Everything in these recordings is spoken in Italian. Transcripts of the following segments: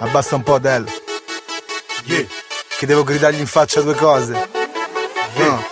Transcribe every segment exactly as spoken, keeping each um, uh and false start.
Abbassa un po', Del. Yeah. Che devo gridargli in faccia due cose. Yeah. No.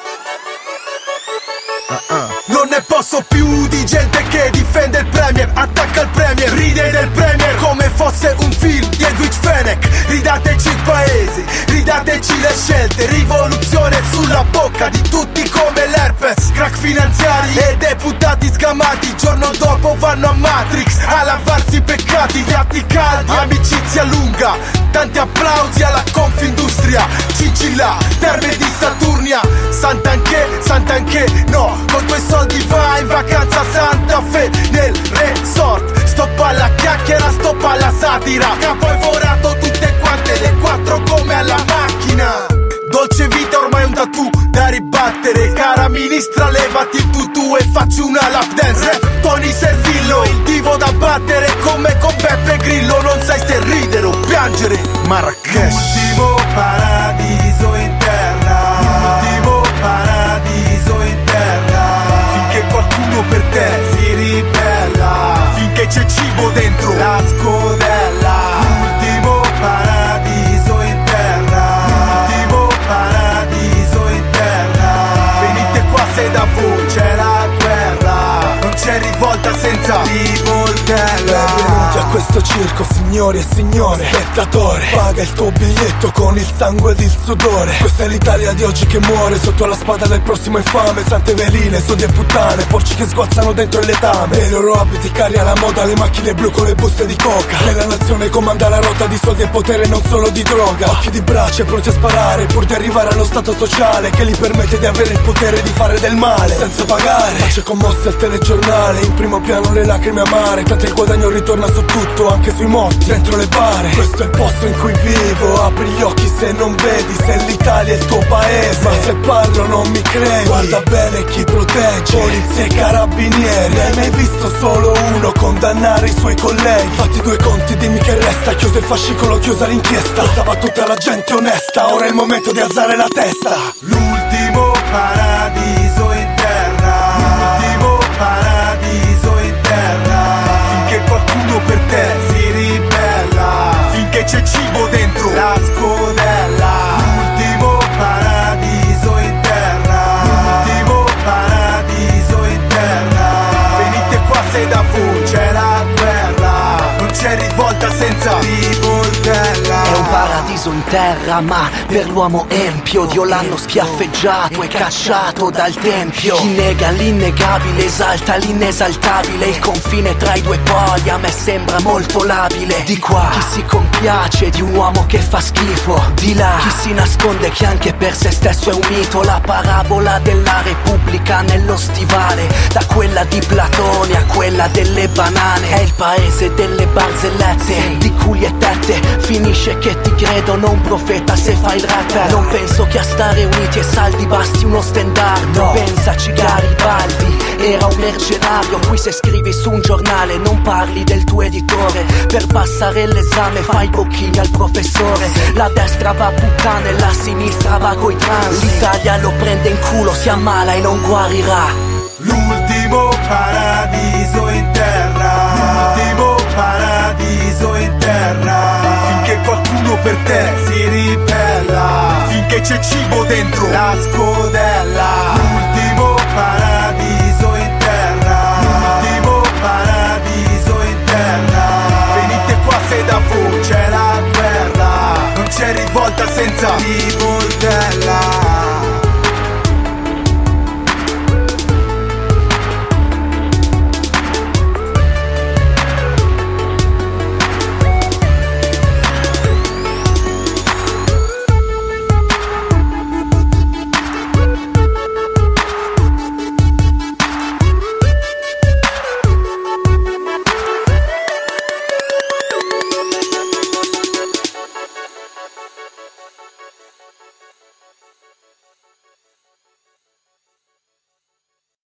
Uh-uh. Non ne posso più di gente che difende il Premier, attacca il Premier, ride del Premier come fosse un film di Edwige Fenech. Ridateci il paese, ridateci le scelte, rivoluzione sulla bocca di tutti come l'herpes. Crack finanziari e deputati sgamati, il giorno dopo vanno a Matrix a lavarsi i peccati. Gli atti caldi, amicizia lunga, tanti applausi alla Confindustria. Cincilla, terme di Saturnia, Sant'Anché, Sant'Anché, no, con quei soldi vai in vacanza a Santa Fe nel resort. Stoppa alla chiacchiera, stoppa alla satira, capo hai vorato tutte quante le quattro come alla macchina. Dolce vita ormai un tattoo da ribattere, cara ministra levati il tutù e facci una lap dance. Rap Tony Servillo, il divo da battere come con Beppe Grillo. Non sai se ridere o piangere. Marrakesh, l'ultimo paradiso in terra, l'ultimo paradiso in terra. Finché qualcuno per te si ribella, finché c'è cibo dentro la scodella. L'ultimo paradiso in terra, l'ultimo paradiso in terra. Venite qua se da voi c'è la guerra, non c'è rivolta senza rivoltella. Benvenuti a questo circo, signori e signore. Spettatore, paga il tuo biglietto con il sangue ed il sudore. Questa è l'Italia di oggi che muore sotto la spada del prossimo infame. Sante veline, sodi e puttane, porci che sguazzano dentro il letame. Nei loro abiti cari alla moda, le macchine blu con le buste di coca. E la nazione comanda la rotta di soldi e potere, non solo di droga. Occhi di brace pronti a sparare pur di arrivare allo stato sociale che gli permette di avere il potere di fare del male senza pagare. Facce commosse al telegiornale, in primo piano le lacrime amare. Tanto il guadagno ritorna su tutto, anche sui morti, dentro le bare. Questo è il posto in cui vivo, apri gli occhi se non vedi, se l'Italia è il tuo paese. Ma se parlo non mi credi, guarda bene chi protegge, polizia e carabinieri. Ne hai mai visto solo uno condannare i suoi colleghi? Fatti due conti, dimmi che resta, chiuso il fascicolo, chiusa l'inchiesta. Stava tutta la gente onesta, ora è il momento di alzare la testa. L'ultimo paradiso in terra, l'ultimo paradiso in terra. Finché qualcuno per te si ribella, finché c'è cibo dentro la scodella. L'ultimo paradiso in terra, l'ultimo paradiso in terra. Venite qua se da voi c'è la guerra, non c'è rivolta senza rivoltella. È un paradiso in terra, ma per l'uomo empio Dio l'hanno schiaffeggiato e cacciato dal tempio. Chi nega l'innegabile esalta l'inesaltabile. Il confine tra i due poli a me sembra molto labile. Di qua chi si compiace di un uomo che fa schifo, di là chi si nasconde che anche per se stesso è un mito. La parabola della Repubblica nello stivale, da quella di Platone a quella delle banane. È il paese delle barzellette, di culi e tette. Finisce che ti credono un profeta se fai il rapper. Non penso che a stare uniti e saldi basti uno stendardo. No. Pensaci Garibaldi era un mercenario. Qui se scrivi su un giornale non parli del tuo editore. Per passare l'esame fai bocchini al professore. La destra va a puttane, la sinistra va coi trans. L'Italia lo prende in culo, si ammala e non guarirà. L'ultimo paradiso in terra, l'ultimo paradiso in terra. Finché qualcuno per te si ribella, finché c'è cibo dentro la scodella. L'ultimo paradiso in terra, l'ultimo paradiso in terra. Venite qua se da voi c'è la guerra, non c'è rivolta senza rivolta.